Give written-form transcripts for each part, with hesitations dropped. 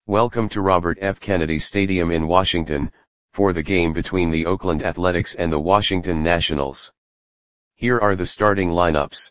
Welcome to Robert F. Kennedy Stadium in Washington, for the game between the Oakland Athletics and the Washington Nationals. Here are the starting lineups.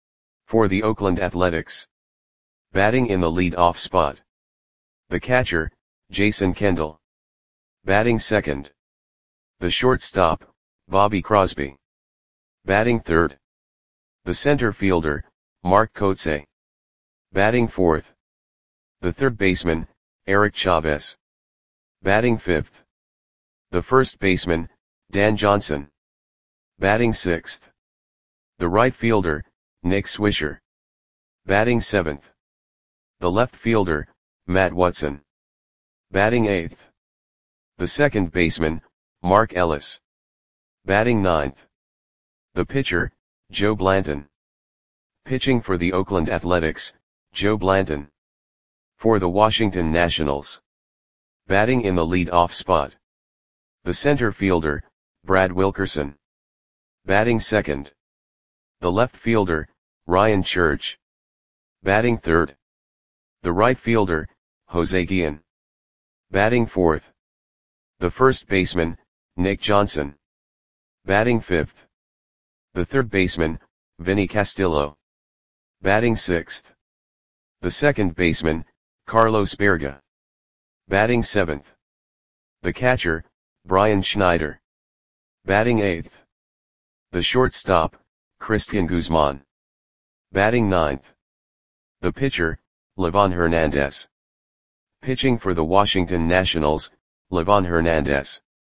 For the Oakland Athletics. Batting in the lead-off spot. The catcher, Jason Kendall. Batting second. The shortstop, Bobby Crosby. Batting third. The center fielder, Mark Kotsay. Batting fourth. The third baseman, Eric Chavez. Batting fifth. The first baseman, Dan Johnson. Batting sixth. The right fielder, Nick Swisher. Batting seventh. The left fielder, Matt Watson. Batting eighth. The second baseman, Mark Ellis. Batting ninth. The pitcher, Joe Blanton. Pitching for the Oakland Athletics, Joe Blanton. For the Washington Nationals. Batting in the lead-off spot. The center fielder, Brad Wilkerson. Batting second. The left fielder, Ryan Church. Batting third. The right fielder, Jose Guillen. Batting fourth. The first baseman, Nick Johnson. Batting fifth. The third baseman, Vinny Castillo. Batting sixth. The second baseman, Carlos Berga. Batting seventh. The catcher, Brian Schneider. Batting eighth. The shortstop, Christian Guzman. Batting ninth. The pitcher, Livan Hernandez. Pitching for the Washington Nationals, Livan Hernandez.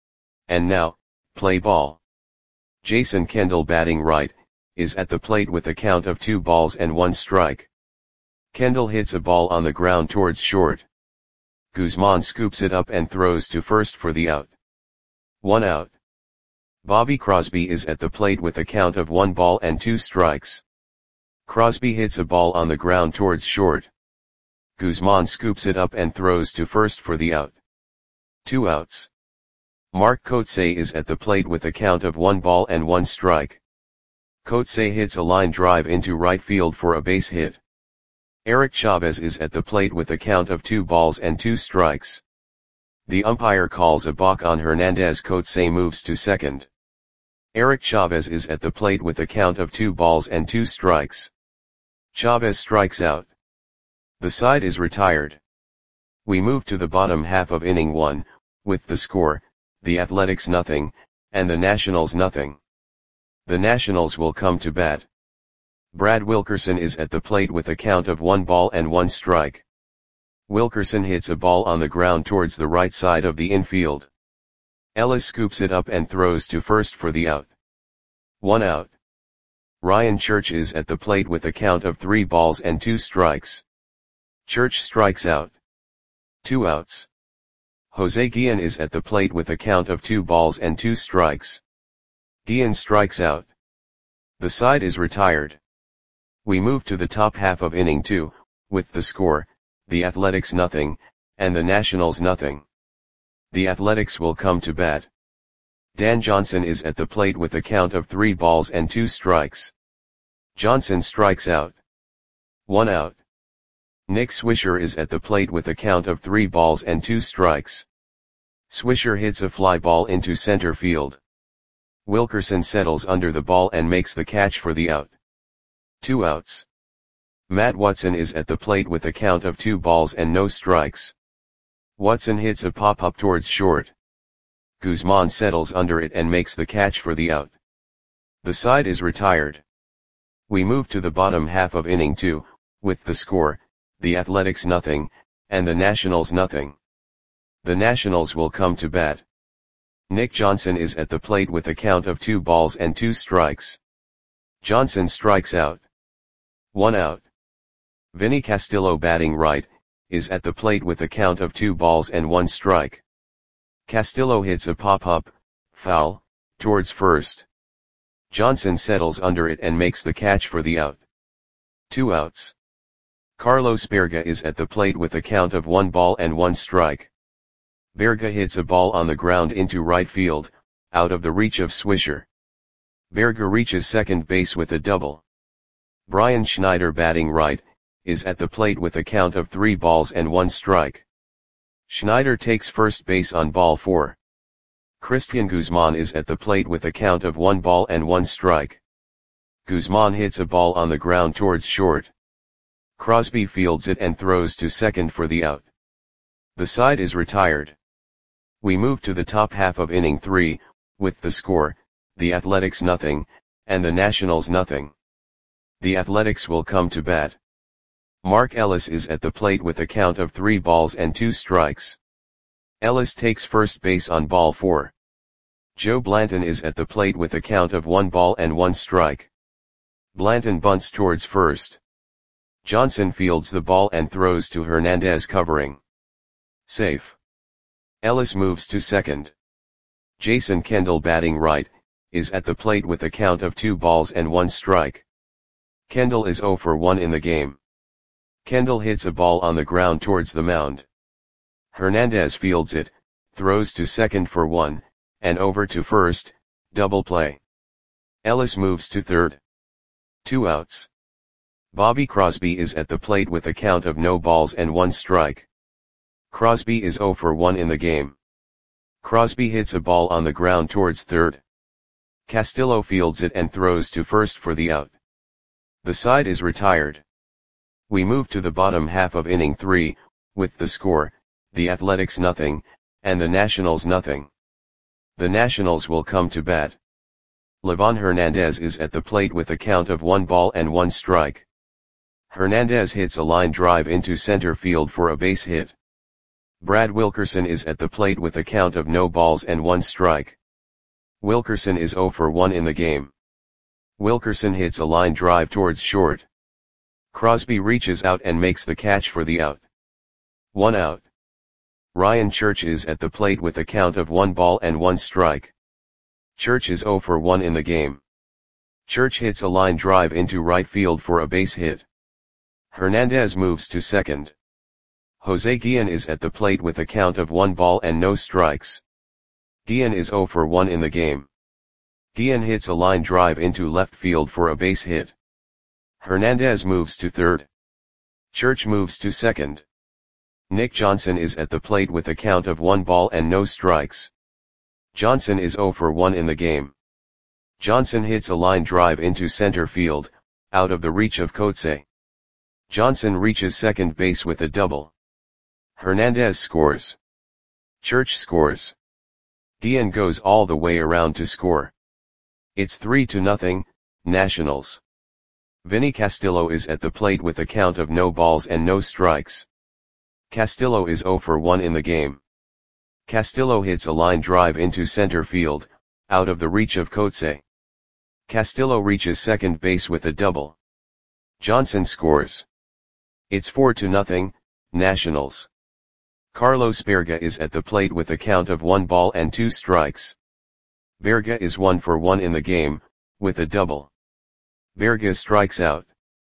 And now, play ball. Jason Kendall batting right, is at the plate with a count of 2 balls and 1 strike. Kendall hits a ball on the ground towards short. Guzman scoops it up and throws to first for the out. 1 out. Bobby Crosby is at the plate with a count of 1 ball and 2 strikes. Crosby hits a ball on the ground towards short. Guzman scoops it up and throws to first for the out. 2 outs. Mark Kotsay is at the plate with a count of 1 ball and 1 strike. Kotsay hits a line drive into right field for a base hit. Eric Chavez is at the plate with a count of 2 balls and 2 strikes. The umpire calls a balk on Hernandez. Kotsay moves to second. Eric Chavez is at the plate with a count of 2 balls and 2 strikes. Chavez strikes out. The side is retired. We move to the bottom half of inning 1, with the score, the Athletics nothing, and the Nationals nothing. The Nationals will come to bat. Brad Wilkerson is at the plate with a count of 1 ball and 1 strike. Wilkerson hits a ball on the ground towards the right side of the infield. Ellis scoops it up and throws to first for the out. 1 out. Ryan Church is at the plate with a count of 3 balls and 2 strikes. Church strikes out. 2 outs. Jose Guillen is at the plate with a count of 2 balls and 2 strikes. Guillen strikes out. The side is retired. We move to the top half of inning 2, with the score, the Athletics nothing, and the Nationals nothing. The Athletics will come to bat. Dan Johnson is at the plate with a count of 3 balls and 2 strikes. Johnson strikes out. 1 out. Nick Swisher is at the plate with a count of 3 balls and 2 strikes. Swisher hits a fly ball into center field. Wilkerson settles under the ball and makes the catch for the out. 2 outs. Matt Watson is at the plate with a count of 2 balls and no strikes. Watson hits a pop-up towards short. Guzman settles under it and makes the catch for the out. The side is retired. We move to the bottom half of inning 2, with the score, the Athletics nothing, and the Nationals nothing. The Nationals will come to bat. Nick Johnson is at the plate with a count of 2 balls and 2 strikes. Johnson strikes out. 1 out. Vinny Castillo batting right, is at the plate with a count of 2 balls and 1 strike. Castillo hits a pop-up, foul, towards first. Johnson settles under it and makes the catch for the out. 2 outs. Carlos Berga is at the plate with a count of 1 ball and 1 strike. Berga hits a ball on the ground into right field, out of the reach of Swisher. Berga reaches second base with a double. Brian Schneider batting right, is at the plate with a count of 3 balls and 1 strike. Schneider takes first base on ball 4. Christian Guzman is at the plate with a count of 1 ball and 1 strike. Guzman hits a ball on the ground towards short. Crosby fields it and throws to second for the out. The side is retired. We move to the top half of inning 3, with the score, the Athletics nothing, and the Nationals nothing. The Athletics will come to bat. Mark Ellis is at the plate with a count of 3 balls and 2 strikes. Ellis takes first base on ball 4. Joe Blanton is at the plate with a count of 1 ball and 1 strike. Blanton bunts towards first. Johnson fields the ball and throws to Hernandez covering. Safe. Ellis moves to second. Jason Kendall batting right, is at the plate with a count of 2 balls and 1 strike. Kendall is 0 for 1 in the game. Kendall hits a ball on the ground towards the mound. Hernandez fields it, throws to second for 1, and over to first, double play. Ellis moves to third. 2 outs. Bobby Crosby is at the plate with a count of no balls and 1 strike. Crosby is 0 for 1 in the game. Crosby hits a ball on the ground towards third. Castillo fields it and throws to first for the out. The side is retired. We move to the bottom half of inning 3, with the score, the Athletics nothing, and the Nationals nothing. The Nationals will come to bat. Livan Hernandez is at the plate with a count of 1 ball and 1 strike. Hernandez hits a line drive into center field for a base hit. Brad Wilkerson is at the plate with a count of no balls and 1 strike. Wilkerson is 0 for 1 in the game. Wilkerson hits a line drive towards short. Crosby reaches out and makes the catch for the out. 1 out. Ryan Church is at the plate with a count of 1 ball and 1 strike. Church is 0 for 1 in the game. Church hits a line drive into right field for a base hit. Hernandez moves to second. Jose Guillen is at the plate with a count of 1 ball and no strikes. Guillen is 0 for 1 in the game. Guillen hits a line drive into left field for a base hit. Hernandez moves to third. Church moves to second. Nick Johnson is at the plate with a count of 1 ball and no strikes. Johnson is 0 for 1 in the game. Johnson hits a line drive into center field, out of the reach of Coetzee. Johnson reaches second base with a double. Hernandez scores. Church scores. Guillen goes all the way around to score. It's 3-0, Nationals. Vinny Castillo is at the plate with a count of no balls and no strikes. Castillo is 0 for 1 in the game. Castillo hits a line drive into center field, out of the reach of Coetzee. Castillo reaches second base with a double. Johnson scores. It's 4-0, Nationals. Carlos Berga is at the plate with a count of 1 ball and 2 strikes. Berga is 1 for 1 in the game, with a double. Berga strikes out.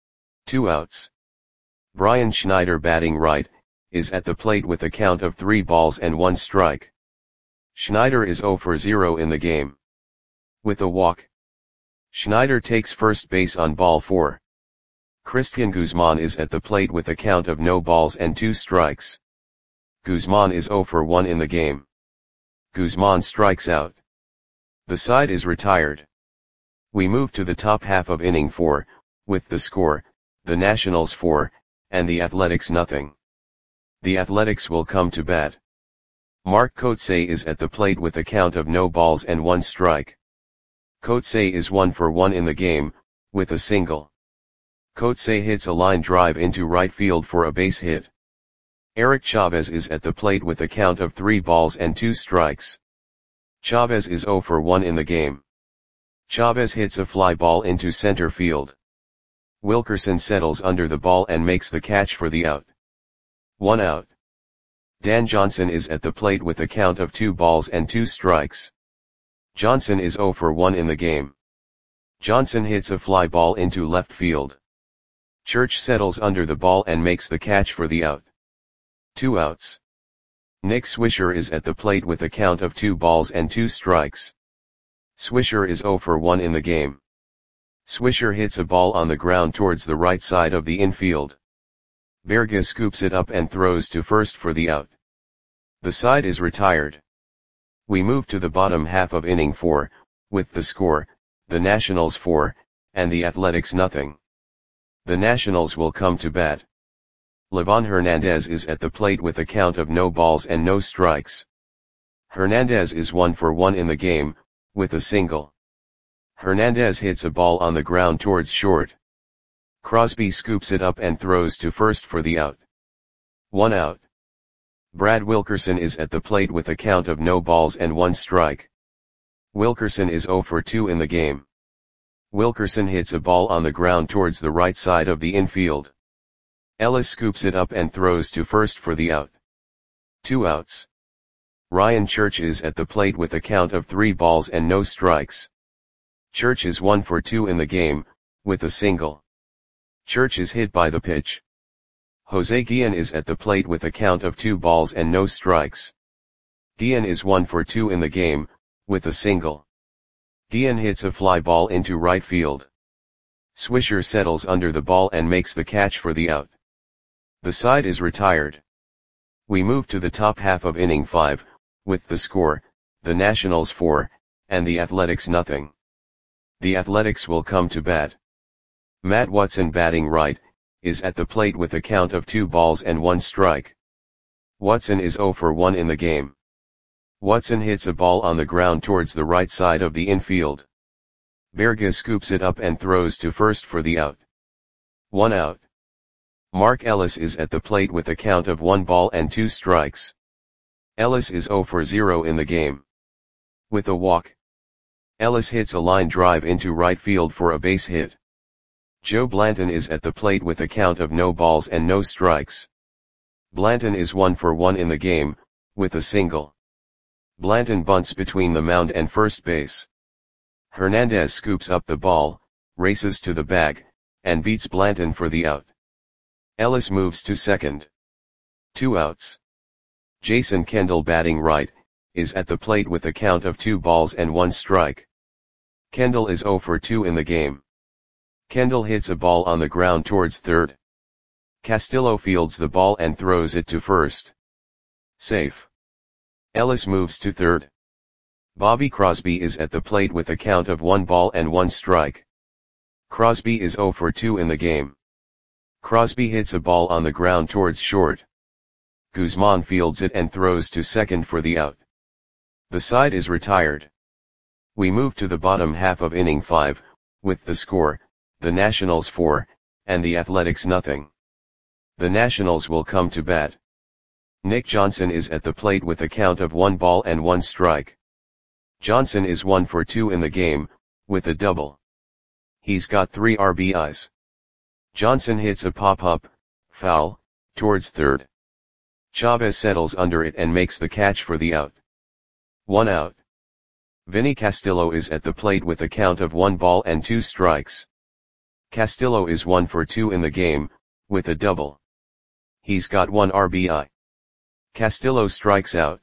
2 outs. Brian Schneider batting right, is at the plate with a count of 3 balls and 1 strike. Schneider is 0 for 0 in the game. With a walk. Schneider takes first base on ball 4. Christian Guzman is at the plate with a count of no balls and 2 strikes. Guzman is 0 for 1 in the game. Guzman strikes out. The side is retired. We move to the top half of inning 4, with the score, the Nationals 4, and the Athletics nothing. The Athletics will come to bat. Mark Coetzee is at the plate with a count of no balls and 1 strike. Coetzee is 1 for 1 in the game, with a single. Coetzee hits a line drive into right field for a base hit. Eric Chavez is at the plate with a count of 3 balls and 2 strikes. Chavez is 0 for 1 in the game. Chavez hits a fly ball into center field. Wilkerson settles under the ball and makes the catch for the out. 1 out. Dan Johnson is at the plate with a count of 2 balls and 2 strikes. Johnson is 0 for 1 in the game. Johnson hits a fly ball into left field. Church settles under the ball and makes the catch for the out. 2 outs. Nick Swisher is at the plate with a count of 2 balls and 2 strikes. Swisher is 0 for 1 in the game. Swisher hits a ball on the ground towards the right side of the infield. Berga scoops it up and throws to first for the out. The side is retired. We move to the bottom half of inning 4, with the score, the Nationals 4, and the Athletics nothing. The Nationals will come to bat. Livan Hernandez is at the plate with a count of no balls and no strikes. Hernandez is 1 for 1 in the game, with a single. Hernandez hits a ball on the ground towards short. Crosby scoops it up and throws to first for the out. 1 out. Brad Wilkerson is at the plate with a count of no balls and 1 strike. Wilkerson is 0 for 2 in the game. Wilkerson hits a ball on the ground towards the right side of the infield. Ellis scoops it up and throws to first for the out. 2 outs. Ryan Church is at the plate with a count of 3 balls and no strikes. Church is 1 for 2 in the game, with a single. Church is hit by the pitch. Jose Guillen is at the plate with a count of 2 balls and no strikes. Guillen is 1 for 2 in the game, with a single. Guillen hits a fly ball into right field. Swisher settles under the ball and makes the catch for the out. The side is retired. We move to the top half of inning 5, with the score, the Nationals 4, and the Athletics nothing. The Athletics will come to bat. Matt Watson batting right, is at the plate with a count of 2 balls and 1 strike. Watson is 0 for 1 in the game. Watson hits a ball on the ground towards the right side of the infield. Berga scoops it up and throws to first for the out. 1 out. Mark Ellis is at the plate with a count of 1 ball and 2 strikes. Ellis is 0 for 0 in the game. With a walk. Ellis hits a line drive into right field for a base hit. Joe Blanton is at the plate with a count of no balls and no strikes. Blanton is 1 for 1 in the game, with a single. Blanton bunts between the mound and first base. Hernandez scoops up the ball, races to the bag, and beats Blanton for the out. Ellis moves to second. 2 outs. Jason Kendall batting right, is at the plate with a count of 2 balls and 1 strike. Kendall is 0 for 2 in the game. Kendall hits a ball on the ground towards third. Castillo fields the ball and throws it to first. Safe. Ellis moves to third. Bobby Crosby is at the plate with a count of 1 ball and 1 strike. Crosby is 0 for 2 in the game. Crosby hits a ball on the ground towards short. Guzman fields it and throws to second for the out. The side is retired. We move to the bottom half of inning 5, with the score, the Nationals 4, and the Athletics nothing. The Nationals will come to bat. Nick Johnson is at the plate with a count of 1 ball and 1 strike. Johnson is 1 for 2 in the game, with a double. He's got 3 RBIs. Johnson hits a pop-up, foul, towards third. Chavez settles under it and makes the catch for the out. 1 out. Vinny Castillo is at the plate with a count of 1 ball and 2 strikes. Castillo is 1 for 2 in the game, with a double. He's got 1 RBI. Castillo strikes out.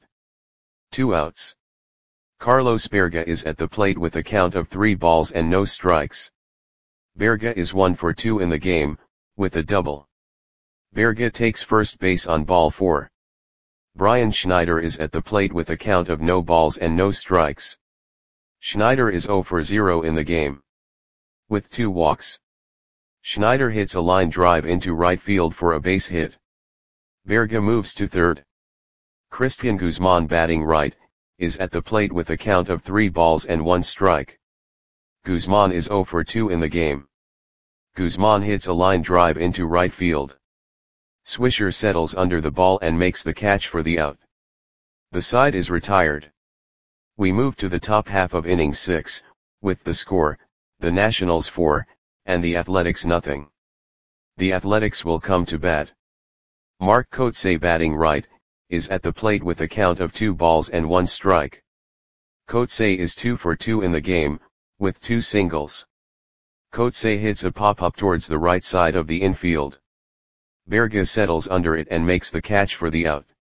2 outs. Carlos Berga is at the plate with a count of 3 balls and no strikes. Berga is 1 for 2 in the game, with a double. Berga takes first base on ball 4. Brian Schneider is at the plate with a count of no balls and no strikes. Schneider is 0 for 0 in the game. With 2 walks. Schneider hits a line drive into right field for a base hit. Berga moves to third. Christian Guzman batting right, is at the plate with a count of 3 balls and 1 strike. Guzman is 0 for 2 in the game. Guzman hits a line drive into right field. Swisher settles under the ball and makes the catch for the out. The side is retired. We move to the top half of inning 6, with the score, the Nationals 4, and the Athletics nothing. The Athletics will come to bat. Mark Kotsay batting right, is at the plate with a count of 2 balls and 1 strike. Kotsay is 2 for 2 in the game, with 2 singles. Kotsay hits a pop-up towards the right side of the infield. Berga settles under it and makes the catch for the out.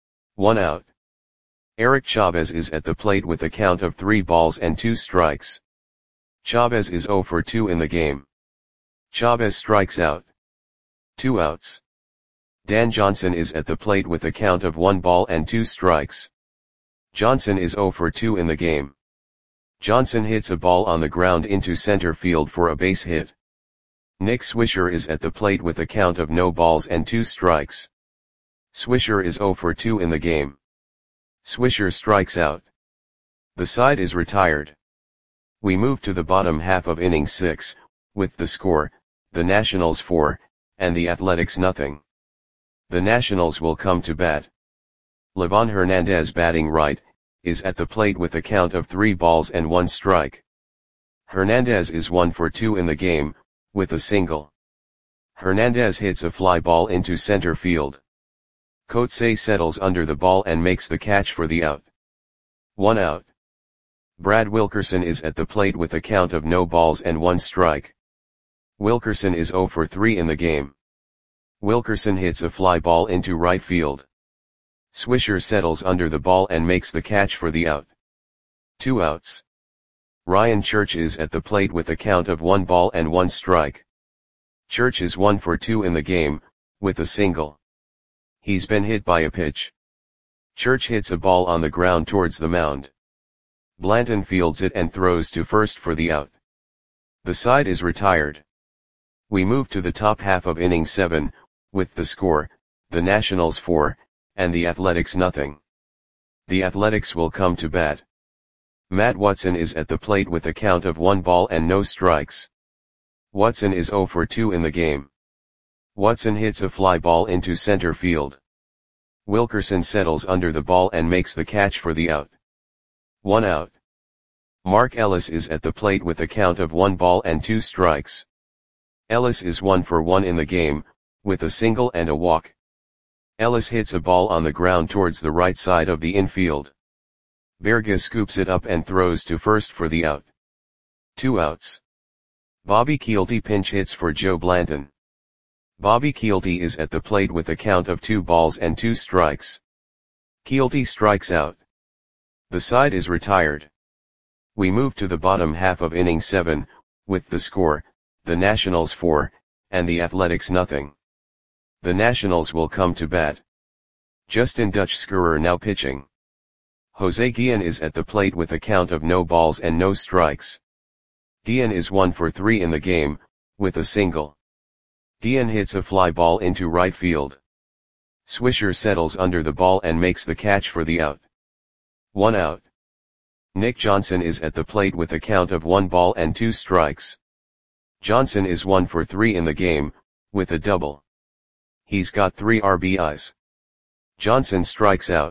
1 out. Eric Chavez is at the plate with a count of 3 balls and 2 strikes. Chavez is 0 for 2 in the game. Chavez strikes out. 2 outs. Dan Johnson is at the plate with a count of 1 ball and 2 strikes. Johnson is 0 for 2 in the game. Johnson hits a ball on the ground into center field for a base hit. Nick Swisher is at the plate with a count of no balls and 2 strikes. Swisher is 0 for 2 in the game. Swisher strikes out. The side is retired. We move to the bottom half of inning 6, with the score, the Nationals 4, and the Athletics nothing. The Nationals will come to bat. Livan Hernandez, batting right, is at the plate with a count of 3 balls and 1 strike. Hernandez is 1 for 2 in the game, with a single. Hernandez hits a fly ball into center field. Coetzee settles under the ball and makes the catch for the out. 1 out. Brad Wilkerson is at the plate with a count of no balls and 1 strike. Wilkerson is 0 for 3 in the game. Wilkerson hits a fly ball into right field. Swisher settles under the ball and makes the catch for the out. 2 outs. Ryan Church is at the plate with a count of 1 ball and 1 strike. Church is 1 for 2 in the game, with a single. He's been hit by a pitch. Church hits a ball on the ground towards the mound. Blanton fields it and throws to first for the out. The side is retired. We move to the top half of inning 7, with the score, the Nationals 4, and the Athletics nothing. The Athletics will come to bat. Matt Watson is at the plate with a count of 1 ball and no strikes. Watson is 0 for 2 in the game. Watson hits a fly ball into center field. Wilkerson settles under the ball and makes the catch for the out. 1 out. Mark Ellis is at the plate with a count of 1 ball and 2 strikes. Ellis is 1 for 1 in the game, with a single and a walk. Ellis hits a ball on the ground towards the right side of the infield. Berga scoops it up and throws to first for the out. 2 outs. Bobby Kielty pinch hits for Joe Blanton. Bobby Kielty is at the plate with a count of 2 balls and 2 strikes. Kielty strikes out. The side is retired. We move to the bottom half of inning 7, with the score, the Nationals 4, and the Athletics nothing. The Nationals will come to bat. Justin Dutch-Schurer now pitching. Jose Guillen is at the plate with a count of no balls and no strikes. Guillen is 1 for 3 in the game, with a single. Guillen hits a fly ball into right field. Swisher settles under the ball and makes the catch for the out. 1 out. Nick Johnson is at the plate with a count of 1 ball and 2 strikes. Johnson is 1 for 3 in the game, with a double. He's got 3 RBIs. Johnson strikes out.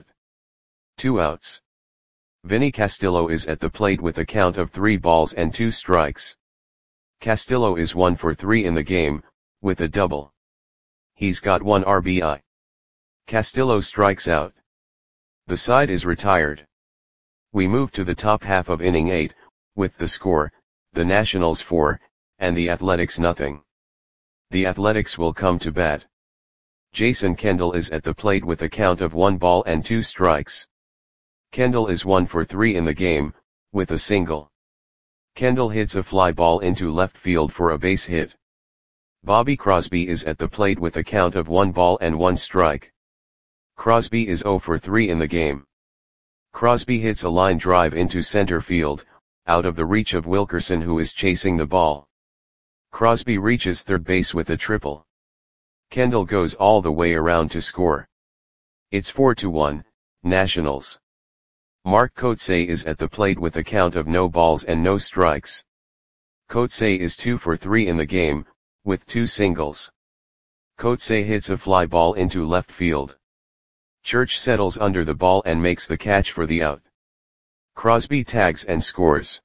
2 outs. Vinny Castillo is at the plate with a count of 3 balls and 2 strikes. Castillo is 1 for 3 in the game, with a double. He's got 1 RBI. Castillo strikes out. The side is retired. We move to the top half of inning 8, with the score, the Nationals 4, and the Athletics nothing. The Athletics will come to bat. Jason Kendall is at the plate with a count of 1 ball and 2 strikes. Kendall is 1 for 3 in the game, with a single. Kendall hits a fly ball into left field for a base hit. Bobby Crosby is at the plate with a count of 1 ball and 1 strike. Crosby is 0 for 3 in the game. Crosby hits a line drive into center field, out of the reach of Wilkerson, who is chasing the ball. Crosby reaches third base with a triple. Kendall goes all the way around to score. It's 4-1, Nationals. Mark Coetzee is at the plate with a count of no balls and no strikes. Coetzee is 2 for 3 in the game, with 2 singles. Coetzee hits a fly ball into left field. Church settles under the ball and makes the catch for the out. Crosby tags and scores.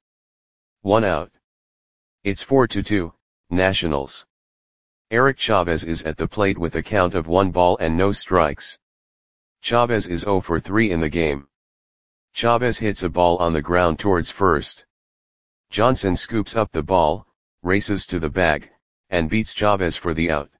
1 out. It's 4-2, Nationals. Eric Chavez is at the plate with a count of 1 ball and no strikes. Chavez is 0 for 3 in the game. Chavez hits a ball on the ground towards first. Johnson scoops up the ball, races to the bag, and beats Chavez for the out.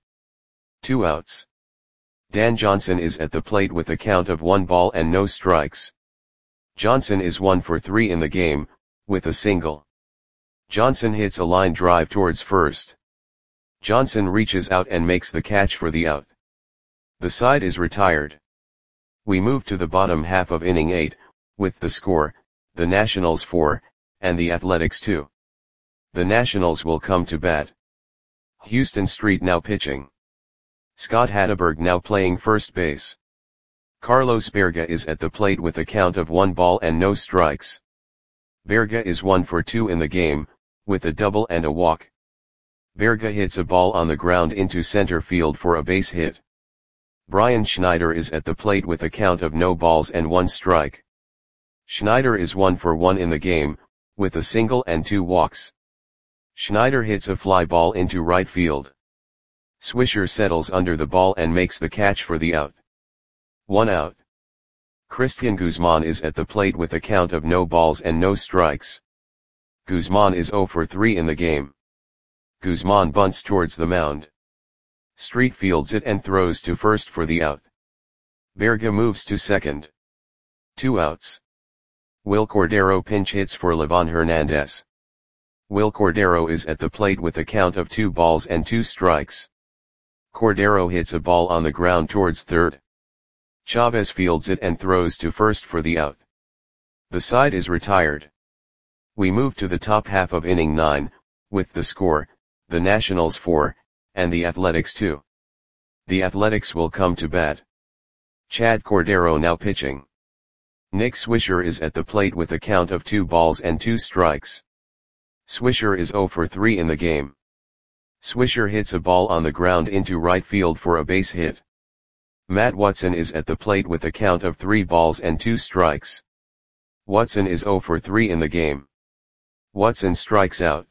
2 outs. Dan Johnson is at the plate with a count of 1 ball and no strikes. Johnson is 1 for 3 in the game, with a single. Johnson hits a line drive towards first. Johnson reaches out and makes the catch for the out. The side is retired. We move to the bottom half of inning 8, with the score, the Nationals 4, and the Athletics 2. The Nationals will come to bat. Houston Street now pitching. Scott Hatteberg now playing first base. Carlos Berga is at the plate with a count of 1 ball and no strikes. Berga is 1 for 2 in the game, with a double and a walk. Berga hits a ball on the ground into center field for a base hit. Brian Schneider is at the plate with a count of no balls and 1 strike. Schneider is 1 for 1 in the game, with a single and 2 walks. Schneider hits a fly ball into right field. Swisher settles under the ball and makes the catch for the out. 1 out. Christian Guzman is at the plate with a count of no balls and no strikes. Guzman is 0 for 3 in the game. Guzman bunts towards the mound. Street fields it and throws to first for the out. Berga moves to second. 2 outs. Will Cordero pinch hits for Livan Hernandez. Will Cordero is at the plate with a count of 2 balls and 2 strikes. Cordero hits a ball on the ground towards third. Chavez fields it and throws to first for the out. The side is retired. We move to the top half of inning 9, with the score, the Nationals 4, and the Athletics 2. The Athletics will come to bat. Chad Cordero now pitching. Nick Swisher is at the plate with a count of 2 balls and 2 strikes. Swisher is 0 for 3 in the game. Swisher hits a ball on the ground into right field for a base hit. Matt Watson is at the plate with a count of 3 balls and 2 strikes. Watson is 0 for 3 in the game. Watson strikes out.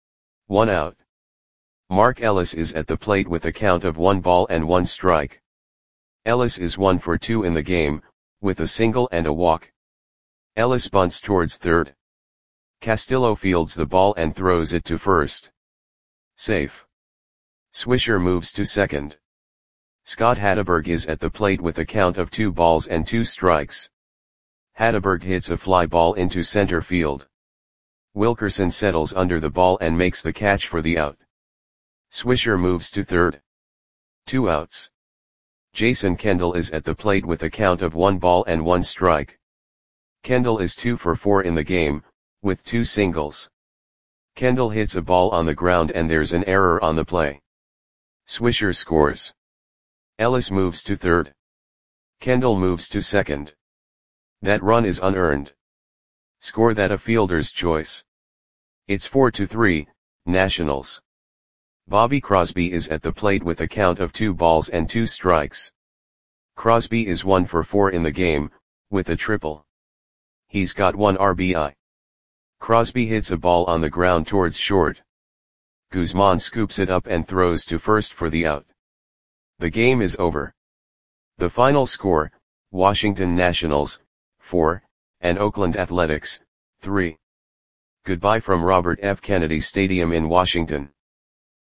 1 out. Mark Ellis is at the plate with a count of 1 ball and 1 strike. Ellis is 1 for 2 in the game, with a single and a walk. Ellis bunts towards third. Castillo fields the ball and throws it to first. Safe. Swisher moves to second. Scott Hatteberg is at the plate with a count of 2 balls and 2 strikes. Hatteberg hits a fly ball into center field. Wilkerson settles under the ball and makes the catch for the out. Swisher moves to third. 2 outs. Jason Kendall is at the plate with a count of 1 ball and 1 strike. Kendall is 2 for 4 in the game, with 2 singles. Kendall hits a ball on the ground and there's an error on the play. Swisher scores. Ellis moves to third. Kendall moves to second. That run is unearned. Score that a fielder's choice. It's 4-3, Nationals. Bobby Crosby is at the plate with a count of 2 balls and 2 strikes. Crosby is 1 for 4 in the game, with a triple. He's got 1 RBI. Crosby hits a ball on the ground towards short. Guzman scoops it up and throws to first for the out. The game is over. The final score, Washington Nationals, 4, and Oakland Athletics, 3. Goodbye from Robert F. Kennedy Stadium in Washington.